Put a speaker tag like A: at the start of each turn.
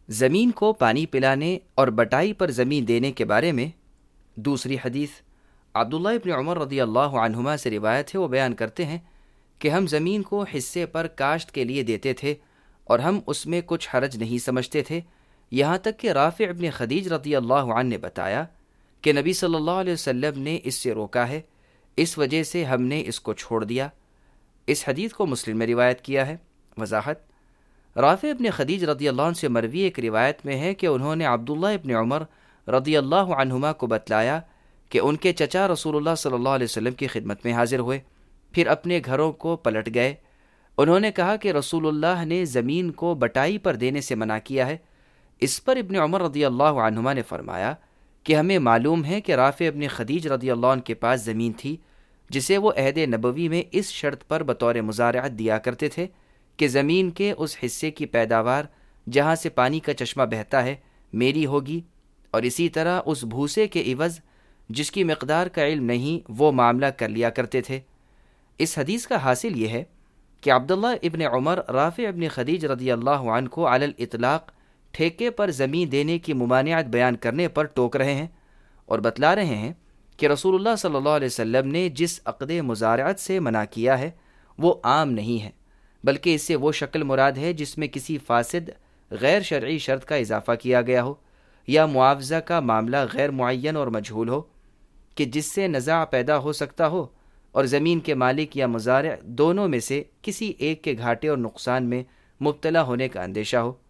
A: زمین کو پانی پلانے اور بٹائی پر زمین دینے کے بارے میں دوسری حدیث عبداللہ ابن عمر رضی اللہ عنہما سے روایت ہے، وہ بیان کرتے ہیں کہ ہم زمین کو حصے پر کاشت کے لیے دیتے تھے اور ہم اس میں کچھ حرج نہیں سمجھتے تھے، یہاں تک کہ رافع ابن خدیج رضی اللہ عنہ نے بتایا کہ نبی صلی اللہ علیہ وسلم نے اس سے روکا ہے، اس وجہ سے ہم نے اس کو چھوڑ دیا۔ اس حدیث کو مسلم میں روایت کیا ہے۔ وضاحت: رافع ابن خدیج رضی اللہ عنہ سے مروی ایک روایت میں ہے کہ انہوں نے عبداللہ ابن عمر رضی اللہ عنہما کو بتلایا کہ ان کے چچا رسول اللہ صلی اللہ علیہ وسلم کی خدمت میں حاضر ہوئے، پھر اپنے گھروں کو پلٹ گئے۔ انہوں نے کہا کہ رسول اللہ نے زمین کو بٹائی پر دینے سے منع کیا ہے۔ اس پر ابن عمر رضی اللہ عنہما نے فرمایا کہ ہمیں معلوم ہے کہ رافع ابن خدیج رضی اللہ عنہ کے پاس زمین تھی جسے وہ عہد نبوی میں اس شرط پر بطور مزارعت دیا کرتے تھے کہ زمین کے اس حصے کی پیداوار جہاں سے پانی کا چشمہ بہتا ہے میری ہوگی، اور اسی طرح اس بھوسے کے عوض جس کی مقدار کا علم نہیں وہ معاملہ کر لیا کرتے تھے۔ اس حدیث کا حاصل یہ ہے کہ عبداللہ ابن عمر رافع ابن خدیج رضی اللہ عنہ کو علی الاطلاق ٹھیکے پر زمین دینے کی ممانعت بیان کرنے پر ٹوک رہے ہیں اور بتلا رہے ہیں کہ رسول اللہ صلی اللہ علیہ وسلم نے جس عقد مزارعت سے منع کیا ہے وہ عام نہیں ہے، بلکہ اس سے وہ شکل مراد ہے جس میں کسی فاسد غیر شرعی شرط کا اضافہ کیا گیا ہو یا معاوضہ کا معاملہ غیر معین اور مجہول ہو کہ جس سے نزاع پیدا ہو سکتا ہو اور زمین کے مالک یا مزارع دونوں میں سے کسی ایک کے گھاٹے اور نقصان میں مبتلا ہونے کا اندیشہ ہو۔